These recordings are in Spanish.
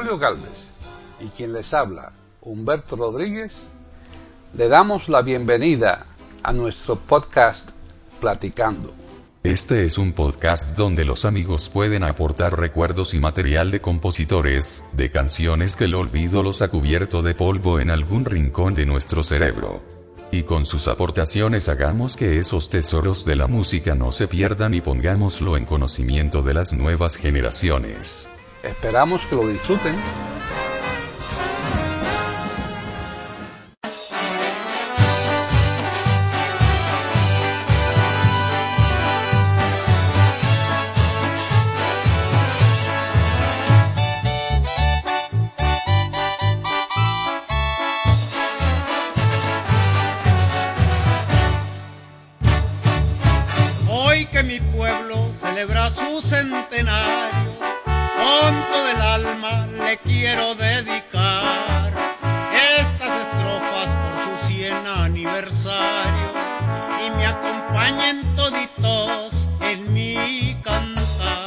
Julio Galvez y quien les habla, Humberto Rodríguez, le damos la bienvenida a nuestro podcast Platicando. Este es un podcast donde los amigos pueden aportar recuerdos y material de compositores, de canciones que el olvido los ha cubierto de polvo en algún rincón de nuestro cerebro. Y con sus aportaciones hagamos que esos tesoros de la música no se pierdan y pongámoslo en conocimiento de las nuevas generaciones. Esperamos que lo disfruten. Hoy que mi pueblo celebra su centenario, con todo el alma le quiero dedicar estas estrofas por su 100 aniversario y me acompañen toditos en mi cantar.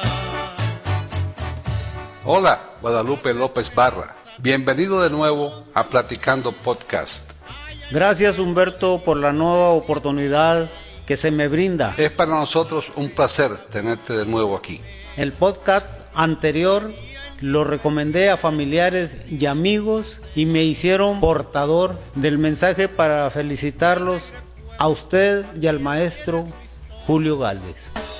Hola, Guadalupe López Barra. Bienvenido de nuevo a Platicando Podcast. Gracias, Humberto, por la nueva oportunidad que se me brinda. Es para nosotros un placer tenerte de nuevo aquí. El podcast anterior lo recomendé a familiares y amigos y me hicieron portador del mensaje para felicitarlos a usted y al maestro Julio Galvez.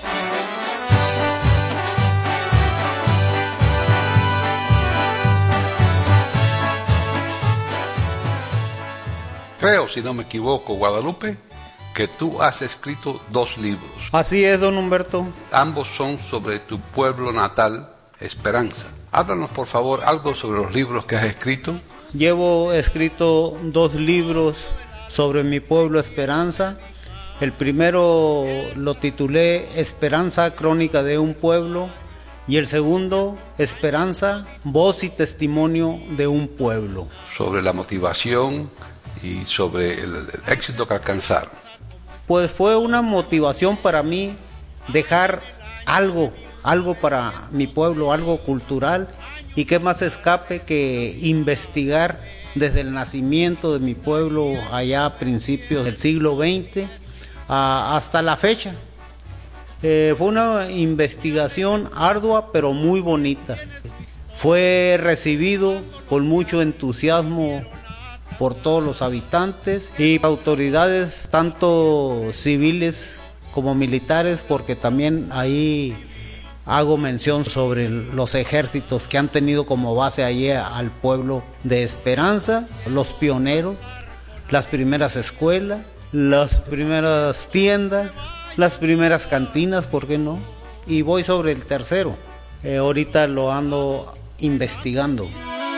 Creo, si no me equivoco, Guadalupe, que tú has escrito 2 libros. Así es, don Humberto. Ambos son sobre tu pueblo natal, Esperanza. Háblanos, por favor, algo sobre los libros que has escrito. Llevo escrito 2 libros sobre mi pueblo Esperanza. El primero lo titulé Esperanza, crónica de un pueblo, y el segundo, Esperanza, voz y testimonio de un pueblo. Sobre la motivación y sobre el éxito que alcanzaron. Pues fue una motivación para mí dejar algo para mi pueblo, algo cultural, y qué más escape que investigar desde el nacimiento de mi pueblo allá a principios del siglo XX hasta la fecha. Fue una investigación ardua pero muy bonita. Fue recibido con mucho entusiasmo por todos los habitantes y autoridades tanto civiles como militares, porque también ahí hago mención sobre los ejércitos que han tenido como base allí al pueblo de Esperanza, los pioneros, las primeras escuelas, las primeras tiendas, las primeras cantinas, ¿por qué no? Y voy sobre el tercero, ahorita lo ando investigando.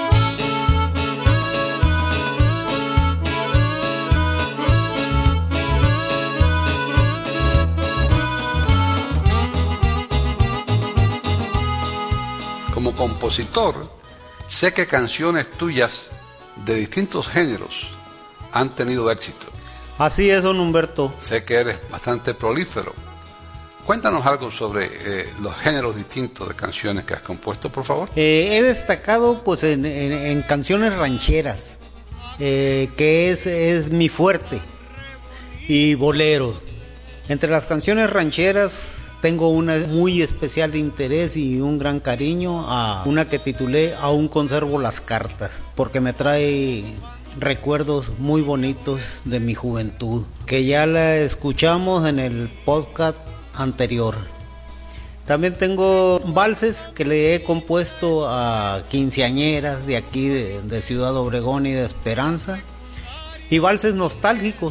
Como compositor, sé que canciones tuyas de distintos géneros han tenido éxito. Así es, don Humberto. Sé que eres bastante prolífero. Cuéntanos algo sobre los géneros distintos de canciones que has compuesto, por favor. He destacado pues en canciones rancheras, que es mi fuerte, y boleros. Entre las canciones rancheras tengo una muy especial de interés y un gran cariño a una que titulé Aún conservo las cartas, porque me trae recuerdos muy bonitos de mi juventud, que ya la escuchamos en el podcast anterior. También tengo valses que le he compuesto a quinceañeras de aquí de Ciudad Obregón y de Esperanza, y valses nostálgicos,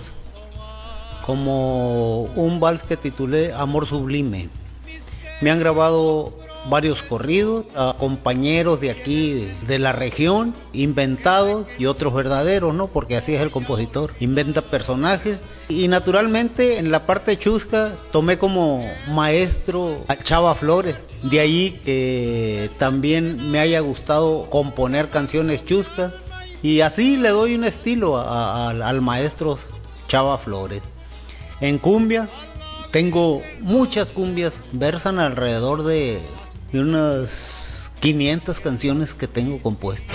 como un vals que titulé Amor Sublime. Me han grabado varios corridos a compañeros de aquí, de la región, inventados y otros verdaderos, ¿no? Porque así es el compositor, inventa personajes. Y naturalmente en la parte chusca tomé como maestro a Chava Flores. De ahí que también me haya gustado componer canciones chuscas, y así le doy un estilo al maestro Chava Flores. En cumbia tengo muchas cumbias, versan alrededor de unas 500 canciones que tengo compuestas.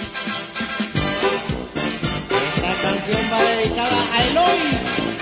Esta canción va dedicada a Eloy.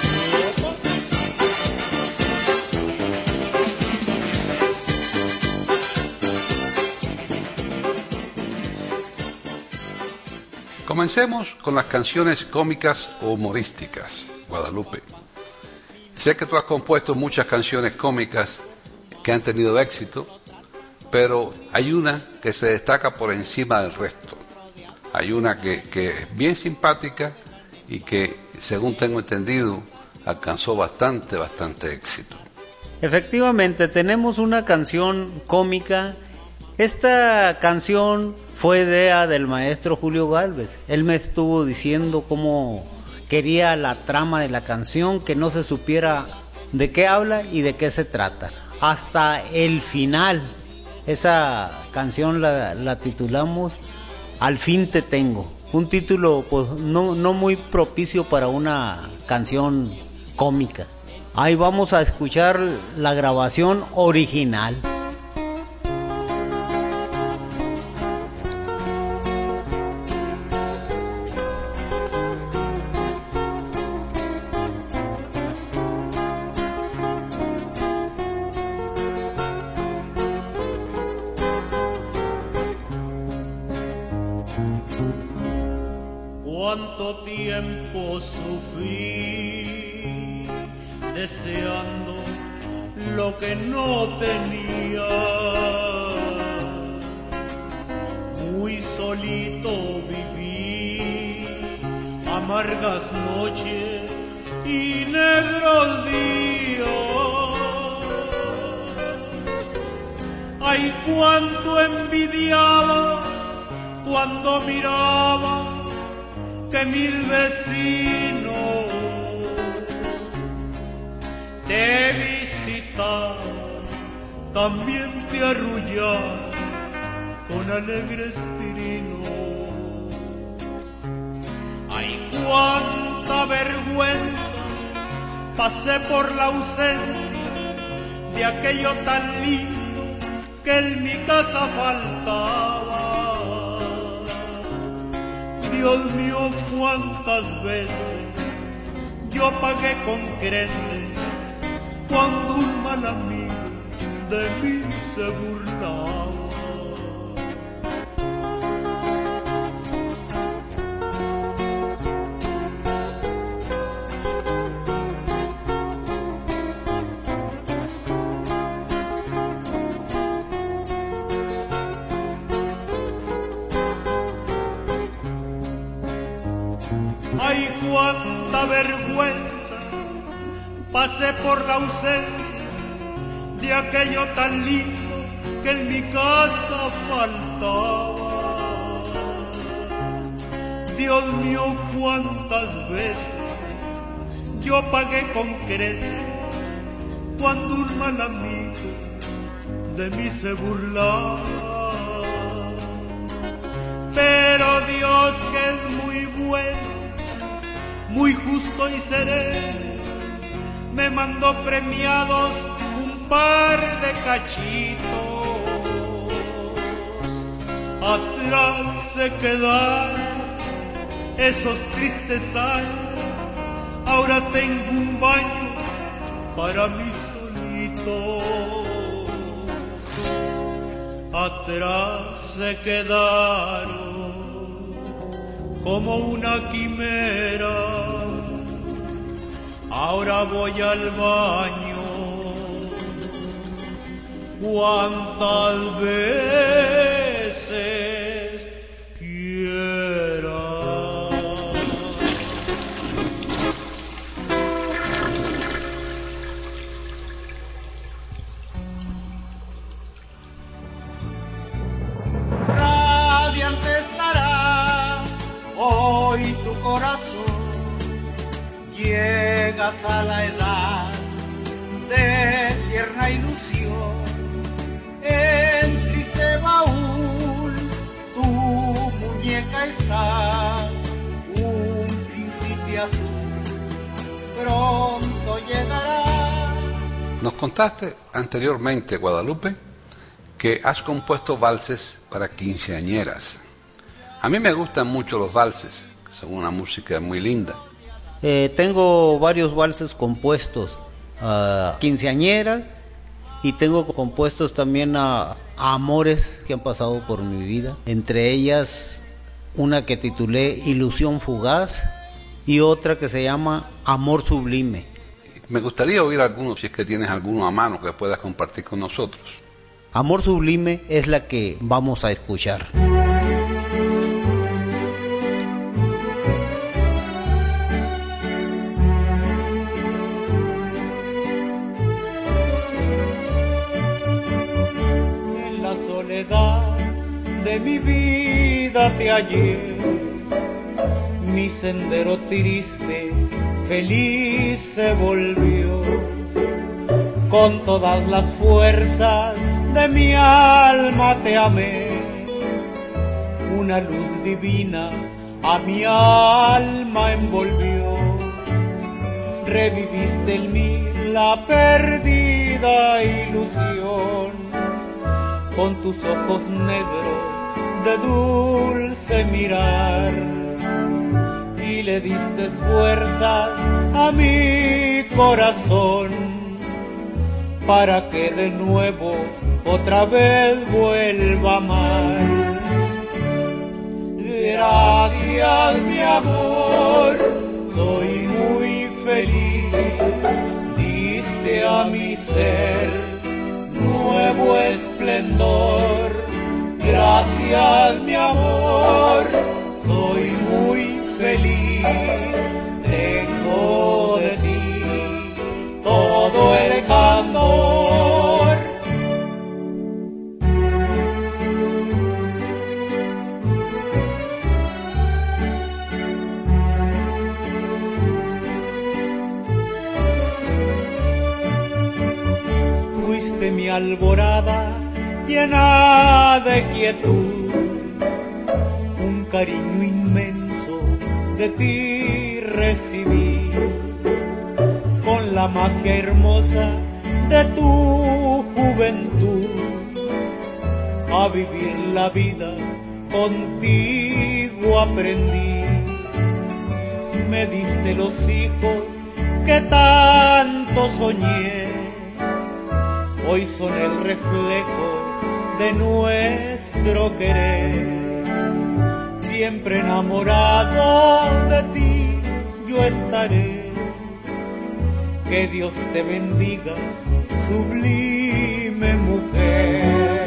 Comencemos con las canciones cómicas o humorísticas, Guadalupe. Sé que tú has compuesto muchas canciones cómicas que han tenido éxito, pero hay una que se destaca por encima del resto. Hay una que es bien simpática y que, según tengo entendido, alcanzó bastante éxito. Efectivamente, tenemos una canción cómica. Esta canción fue idea del maestro Julio Gálvez. Él me estuvo diciendo cómo quería la trama de la canción, que no se supiera de qué habla y de qué se trata. Hasta el final, esa canción la titulamos Al fin te tengo. Un título pues no muy propicio para una canción cómica. Ahí vamos a escuchar la grabación original. Cuánto tiempo sufrí deseando lo que no tenía. Muy solito viví amargas noches y negros días. Ay, cuánto envidiaba cuando miraba que mis vecinos te visitan, también te arrullan con alegres tirinos. Ay, cuánta vergüenza pasé por la ausencia de aquello tan lindo que en mi casa faltaba. Dios mío, cuántas veces yo pagué con creces cuando un mal amigo de mí se burlaba. Ay, cuánta vergüenza pasé por la ausencia de aquello tan lindo que en mi casa faltaba. Dios mío, cuántas veces yo pagué con creces cuando un mal amigo de mí se burlaba. Pero Dios, que es muy bueno, muy justo y sereno, me mandó premiados un par de cachitos. Atrás se quedaron esos tristes años, ahora tengo un baño para mí solito. Atrás se quedaron como una quimera, ahora voy al baño. Cuántas veces quiera. Radiante estará hoy tu corazón. Llegas a la edad de tierna ilusión. En triste baúl tu muñeca está, un príncipe azul pronto llegará. Nos contaste anteriormente, Guadalupe, que has compuesto valses para quinceañeras. A mí me gustan mucho los valses, son una música muy linda. Tengo varios valses compuestos a quinceañeras y tengo compuestos también a amores que han pasado por mi vida. Entre ellas una que titulé Ilusión Fugaz y otra que se llama Amor Sublime. Me gustaría oír algunos, si es que tienes alguno a mano que puedas compartir con nosotros. Amor Sublime es la que vamos a escuchar. En la soledad de mi vida te hallé, mi sendero triste, feliz se volvió. Con todas las fuerzas de mi alma te amé, una luz divina a mi alma envolvió. Reviviste en mí la perdida ilusión, con tus ojos negros de dulce mirar, y le diste fuerzas a mi corazón para que de nuevo otra vez vuelva a amar. Gracias, mi amor, soy muy feliz, diste a mi ser nuevo esplendor. Gracias, mi amor, soy muy feliz, tengo de ti todo el candor. Fuiste mi alborada llena de quietud, un cariño inmenso de ti recibí, con la magia hermosa de tu juventud, a vivir la vida contigo aprendí. Me diste los hijos que tanto soñé, hoy son el reflejo de nuestro querer. Siempre enamorado de ti yo estaré. Que Dios te bendiga, sublime mujer.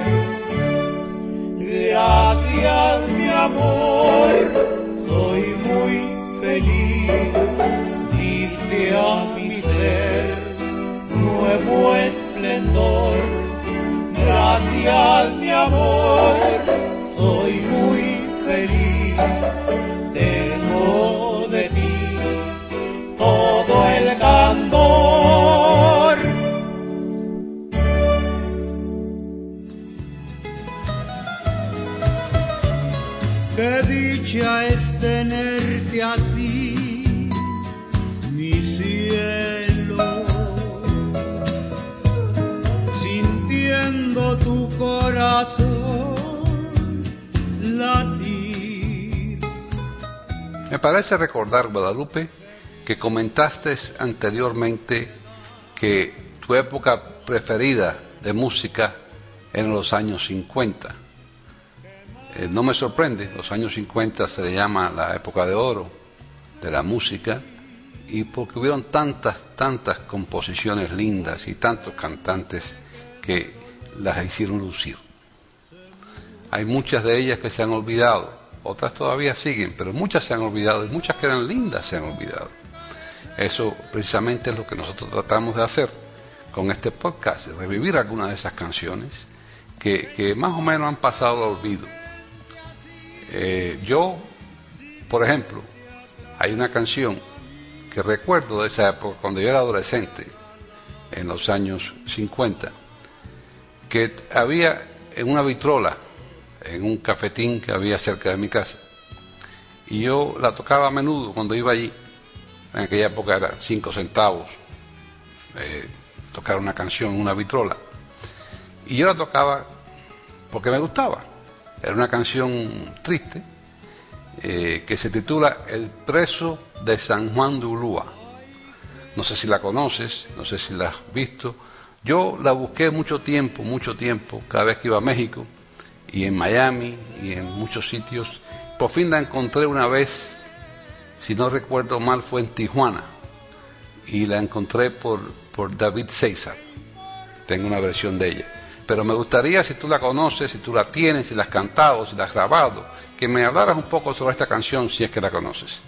Gracias, mi amor, soy muy feliz, diste a mi ser nuevo esplendor. Gracias, mi amor, soy muy feliz, tengo de ti todo el candor. Qué dicha es tenerte así, mi cielo, sintiendo tu corazón latir. Me parece recordar, Guadalupe, que comentaste anteriormente que tu época preferida de música eran los años 50. No me sorprende, los años 50 se le llama la época de oro de la música, y porque hubieron tantas composiciones lindas y tantos cantantes que las hicieron lucir. Hay muchas de ellas que se han olvidado, otras todavía siguen, pero muchas se han olvidado y muchas que eran lindas se han olvidado. Eso precisamente es lo que nosotros tratamos de hacer con este podcast, revivir algunas de esas canciones que más o menos han pasado al olvido. Yo, por ejemplo, hay una canción que recuerdo de esa época, cuando yo era adolescente, en los años 50, que había en una vitrola, en un cafetín que había cerca de mi casa, y yo la tocaba a menudo cuando iba allí. En aquella época era 5 centavos tocar una canción en una vitrola, y yo la tocaba porque me gustaba. Era una canción triste que se titula El preso de San Juan de Ulúa. No sé si la conoces, no sé si la has visto. Yo la busqué mucho tiempo, cada vez que iba a México y en Miami y en muchos sitios. Por fin la encontré una vez, si no recuerdo mal, fue en Tijuana, y la encontré por David César. Tengo una versión de ella. Pero me gustaría, si tú la conoces, si tú la tienes, si la has cantado, si la has grabado, que me hablaras un poco sobre esta canción, si es que la conoces.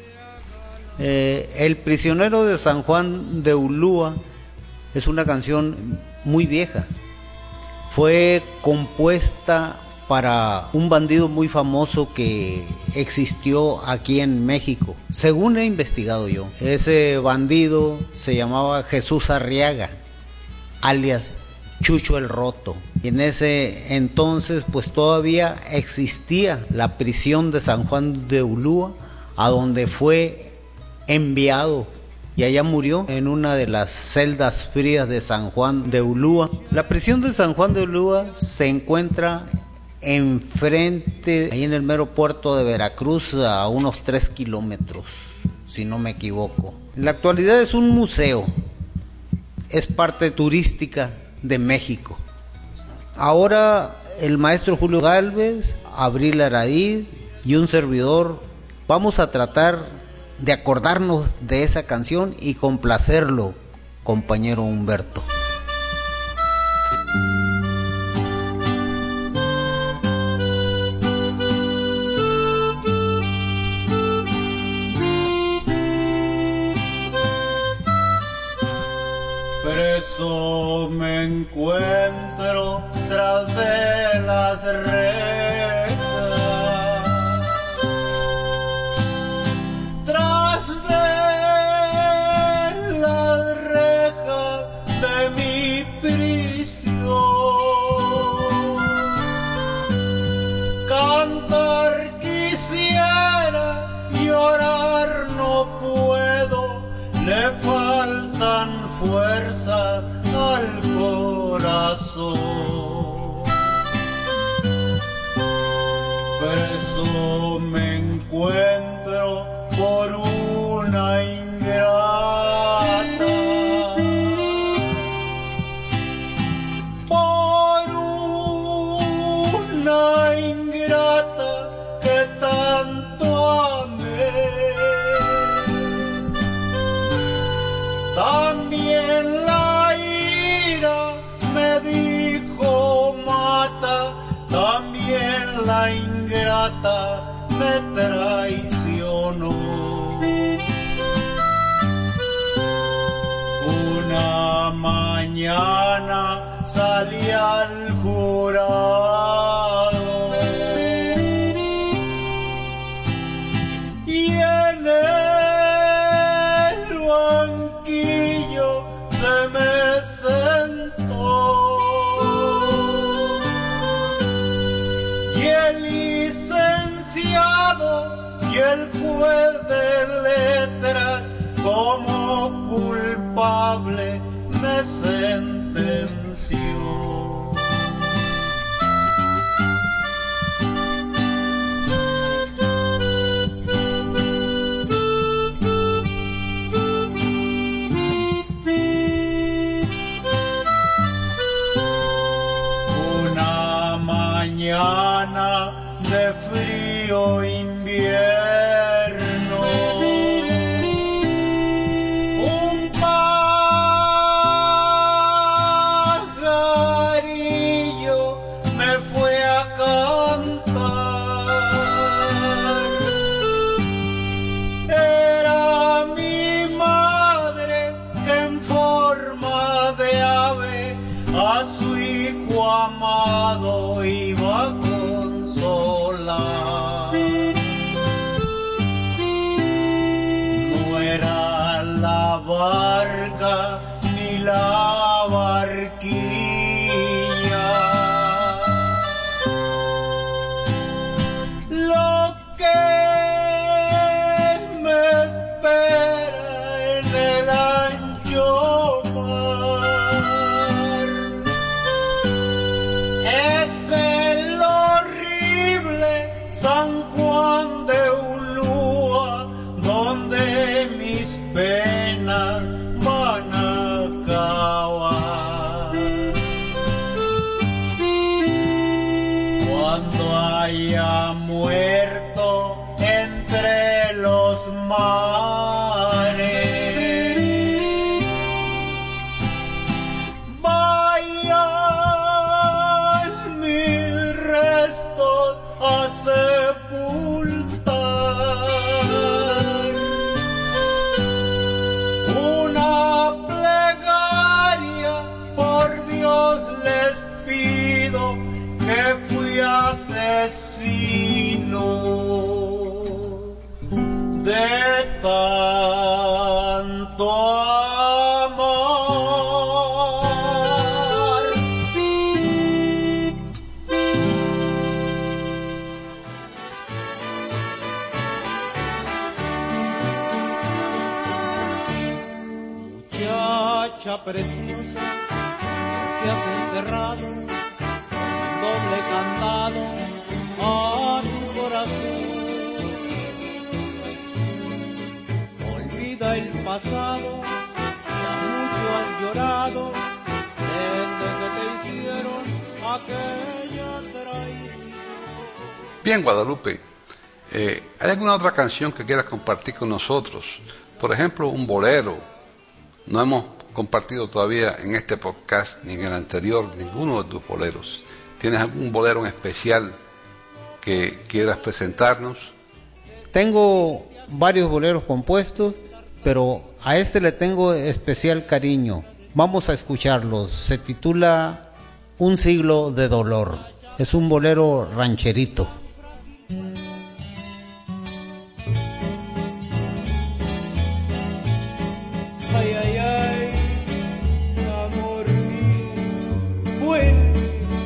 El prisionero de San Juan de Ulúa es una canción muy vieja. Fue compuesta para un bandido muy famoso que existió aquí en México, según he investigado yo. Ese bandido se llamaba Jesús Arriaga, alias Chucho el Roto. Y en ese entonces pues todavía existía la prisión de San Juan de Ulúa, a donde fue enviado y allá murió en una de las celdas frías de San Juan de Ulúa. La prisión de San Juan de Ulúa se encuentra enfrente, ahí en el mero puerto de Veracruz, a unos 3 kilómetros, si no me equivoco. En la actualidad es un museo, es parte turística de México. Ahora el maestro Julio Gálvez, Abril Araíz y un servidor vamos a tratar de acordarnos de esa canción y complacerlo, compañero Humberto. Preso me encuentro tras de las rejas, tras de las rejas de mi prisión. Cantar quisiera, llorar no puedo, le faltan fuerza al corazón. Preso me encuentro por una ingrata, por una ingrata que tanto amé. También la ira me dijo mata, también la ingrata me traicionó. Una mañana salí al jurado y en el banquillo se me sentó y el licenciado y el juez de letras como culpable me sentenció. Una mañana de frío invierno, un pajarillo me fue a cantar. Era mi madre que en forma de ave a su hijo amado iba a consolar. No era la barca ni la barquilla lo que me espera en el ancho mar. Ese penas van a acabar. Cuando haya muerto entre los mares, vayan mis restos a sepultar. Una plegaria por Dios les pido, que fui asesino de tanto amar. Muchacha preciosa, que has encerrado un doble candado a tu corazón. Olvida el pasado, ya mucho has llorado desde que te hicieron aquella traición. Bien, Guadalupe, ¿hay alguna otra canción que quieras compartir con nosotros? Por ejemplo, un bolero. No hemos compartido todavía en este podcast ni en el anterior ninguno de tus boleros. ¿Tienes algún bolero en especial que quieras presentarnos? Tengo varios boleros compuestos, pero a este le tengo especial cariño. Vamos a escucharlos. Se titula Un siglo de dolor. Es un bolero rancherito. Ay, ay, ay, amor mío, vuelve.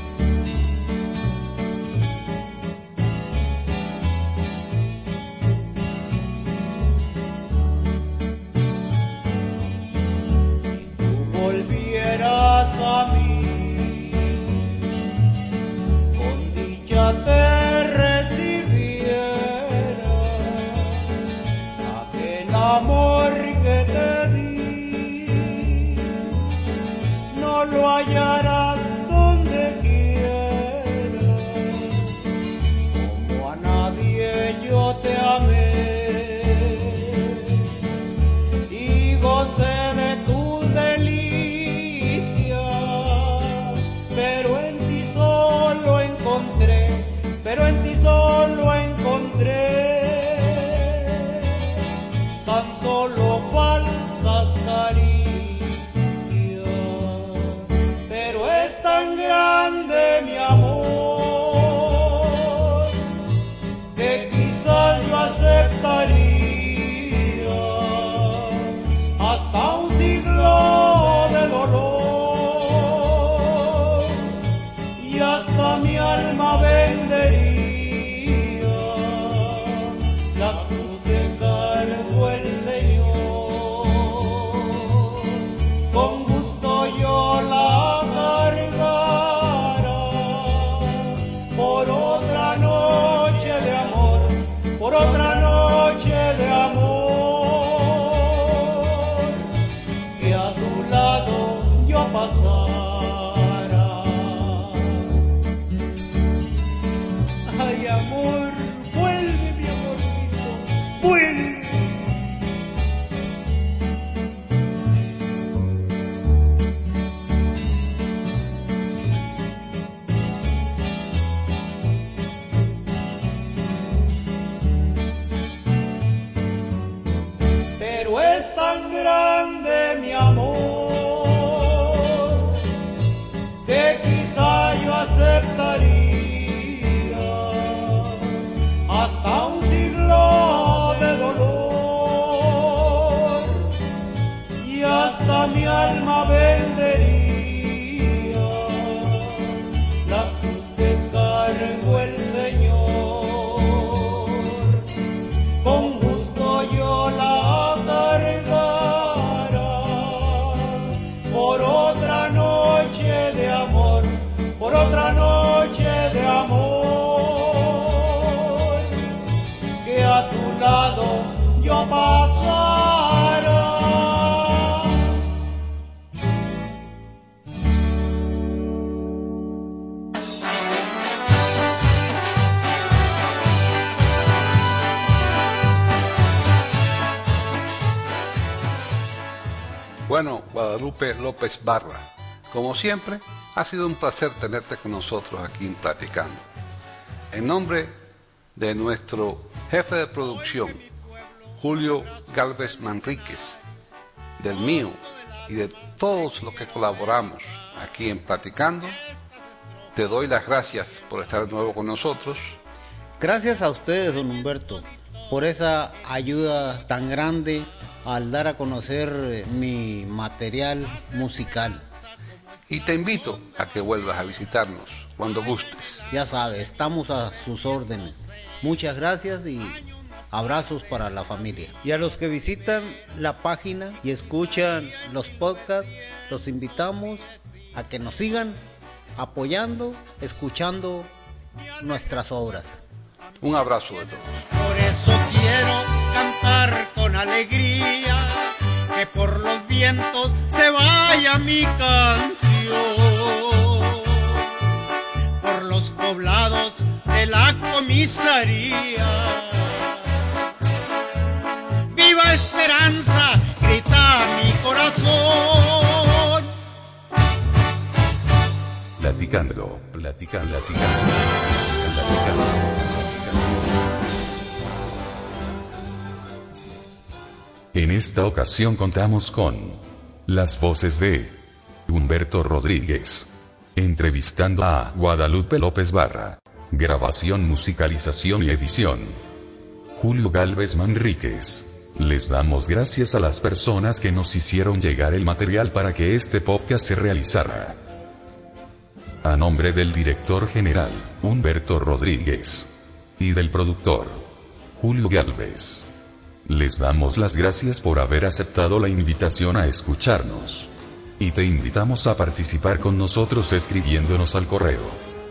Si tú volvieras a mí, con dicha te recibiera aquel amor que te di. No lo hallarás donde quieras, como a nadie yo te amé, y gocé de tus delicias, pero en ti solo encontré tan solo falsas caricias. Pero es tan grande mi amor que quizás yo aceptaría hasta un siglo de dolor, y hasta mi alma vendería la cruz que cargó el Señor. Con gusto yo la cargara por otra noche de amor, por otra noche de amor, que a tu lado yo pasara. Ay, amor, vuelve, mi amorcito, vuelve. Pero es tan grande mi amor que quizá yo aceptaría hasta un siglo de dolor, y hasta mi alma vendería la cruz que cargó el Señor. Con gusto yo la cargara por otra noche de amor, por otra noche de amor, que a tu lado yo pasara. Bueno, Guadalupe López Barra, como siempre, ha sido un placer tenerte con nosotros aquí en Platicando. En nombre de nuestro jefe de producción, Julio Galvez Manríquez, del mío y de todos los que colaboramos aquí en Platicando, te doy las gracias por estar de nuevo con nosotros. Gracias a ustedes, don Humberto, por esa ayuda tan grande al dar a conocer mi material musical. Y te invito a que vuelvas a visitarnos cuando gustes. Ya sabes, estamos a sus órdenes. Muchas gracias y abrazos para la familia. Y a los que visitan la página y escuchan los podcasts, los invitamos a que nos sigan apoyando, escuchando nuestras obras. Un abrazo de todos. Por eso quiero cantar con alegría, que por los vientos se vaya mi canción, por los poblados de la comisaría. ¡Viva Esperanza! Grita mi corazón. Platicando. En esta ocasión contamos con las voces de Humberto Rodríguez, entrevistando a Guadalupe López Barra, grabación, musicalización y edición, Julio Galvez Manríquez. Les damos gracias a las personas que nos hicieron llegar el material para que este podcast se realizara. A nombre del director general, Humberto Rodríguez, y del productor, Julio Galvez, les damos las gracias por haber aceptado la invitación a escucharnos. Y te invitamos a participar con nosotros escribiéndonos al correo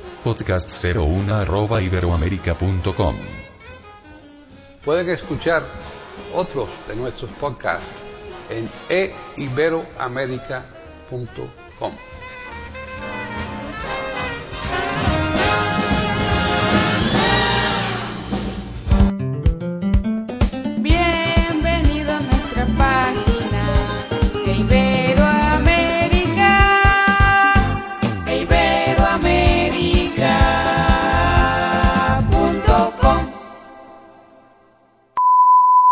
podcast01@iberoamerica.com. Pueden escuchar otros de nuestros podcasts en eiberoamerica.com.